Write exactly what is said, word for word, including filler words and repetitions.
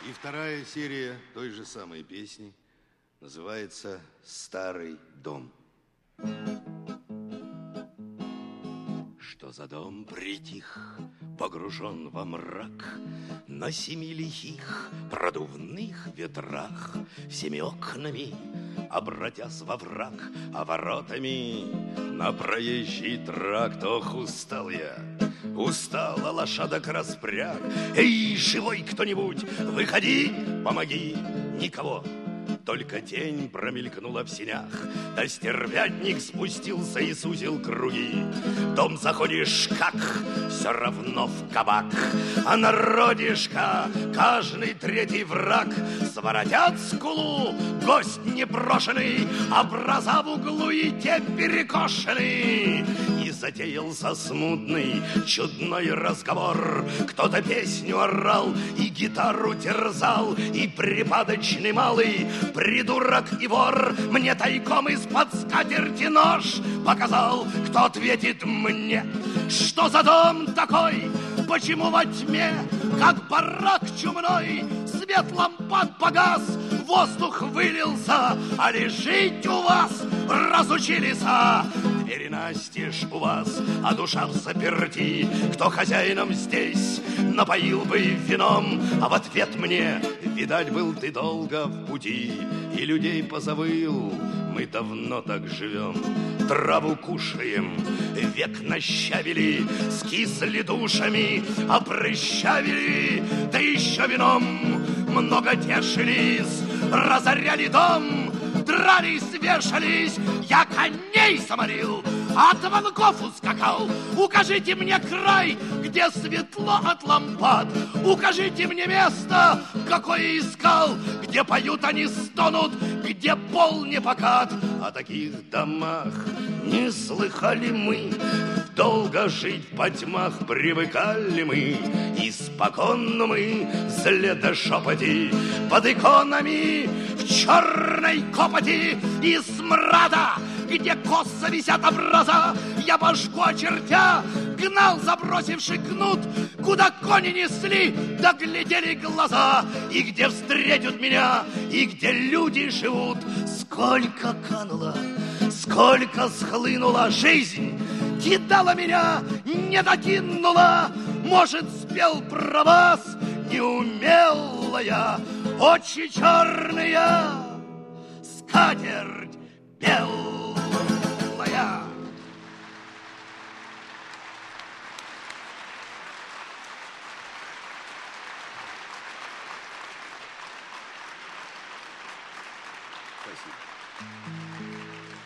И вторая серия той же самой песни называется «Старый дом». Что за дом притих, погружен во мрак, на семи лихих продувных ветрах, всеми окнами обратясь во враг, а воротами на проезжий тракт. Ох, устал я, устала лошадок распряг. Эй, живой кто-нибудь, выходи, помоги. Никого, только тень промелькнула в сенях, да стервятник спустился и сузил круги. В дом заходишь, как все равно в кабак, а народишка каждый третий враг. Своротят скулу, гость непрошенный, образа в углу и те перекошены. И затеялся смутный, чудной разговор. Кто-то песню орал и гитару терзал, и припадочный малый придурок и вор мне тайком из-под скатерти нож показал. Кто ответит мне, что за дом такой? Почему во тьме, как барак чумной, свет лампад погас, воздух вылился, а ли жить у вас разучились? Двери настежь у вас, а душа взаперти. Кто хозяином здесь напоил бы вином? А в ответ мне, видать, был ты долго в пути и людей позабыл. Мы давно так живем, траву кушаем, век нащавили, скисли душами, опрыщавили, да еще вином много тешились, разоряли дом, дрались, вешались. Я коней заморил, от ванков ускакал. Укажите мне край, где светло от лампад. Укажите мне место, какое искал, где поют они, стонут, где пол не покат. О таких домах не слыхали мы, долго жить по тьмах привыкали мы. Испокон мы зле да шепоти под иконами в черной копоти и смрада, где косо висят образа. Я башку очертя гнал, забросивший кнут, куда кони несли, да глядели глаза. И где встретят меня, и где люди живут. Сколько кануло, сколько схлынула жизнь, кидала меня, не докинула. Может, спел про вас, не умела я. Очи черные, скатерть белая. Спасибо.